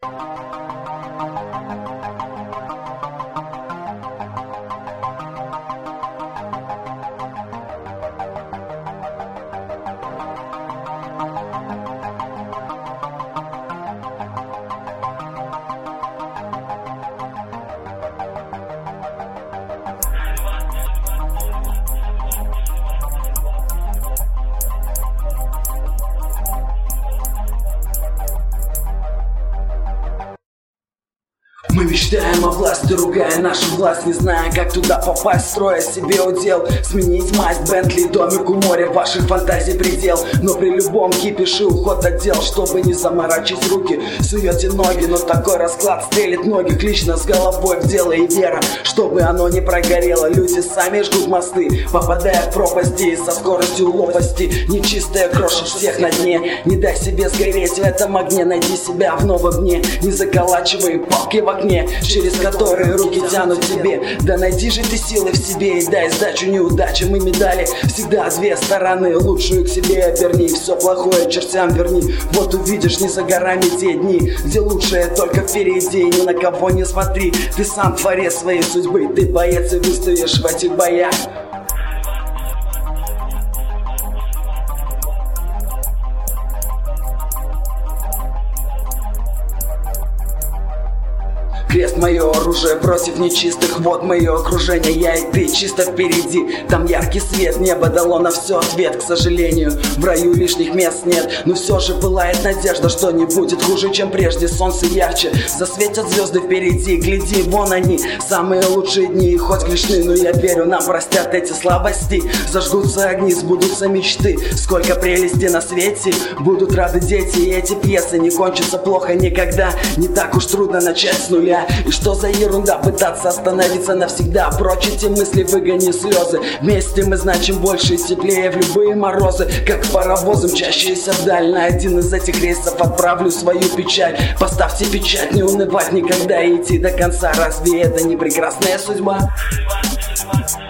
Мы мечтаем о власти, ругая нашу власть, не зная, как туда попасть, строя себе удел. Сменить масть, Бентли, домик у моря, ваших фантазий предел. Но при любом кипише уход от дел, чтобы не заморачивать руки, суете ноги. Но такой расклад стрелит многих лично с головой в дело и вера, чтобы оно не прогорело. Люди сами жгут мосты, попадая в пропасти со скоростью лопасти. Нечистая крошит всех на дне. Не дай себе сгореть в этом огне, найди себя в новом дне. Не заколачивай палки в окне, через которые руки тянут тебе. Да найди же ты силы в себе и дай сдачу неудачам и медали. Всегда две стороны, лучшую к себе оберни, все плохое чертям верни. Вот увидишь не за горами те дни, где лучшее только впереди. Ни на кого не смотри, ты сам творец своей судьбы. Ты боец и выстоишь в этих боях. Крест — мое оружие против нечистых вод, мое окружение, я и ты чисто впереди. Там яркий свет, небо дало на все ответ. К сожалению, в раю лишних мест нет, но все же пылает надежда, что не будет хуже, чем прежде. Солнце ярче, засветят звезды впереди. Гляди, вон они, самые лучшие дни. Хоть грешны, но я верю, нам простят эти слабости. Зажгутся огни, сбудутся мечты. Сколько прелести на свете, будут рады дети. И эти пьесы не кончатся плохо никогда. Не так уж трудно начать с нуля. И что за ерунда пытаться остановиться навсегда? Прочь эти мысли, выгони слезы. Вместе мы значим больше и теплее в любые морозы. Как паровозы, мчащиеся вдаль. На один из этих рейсов отправлю свою печаль. Поставьте печать, не унывать никогда и идти до конца. Разве это не прекрасная судьба?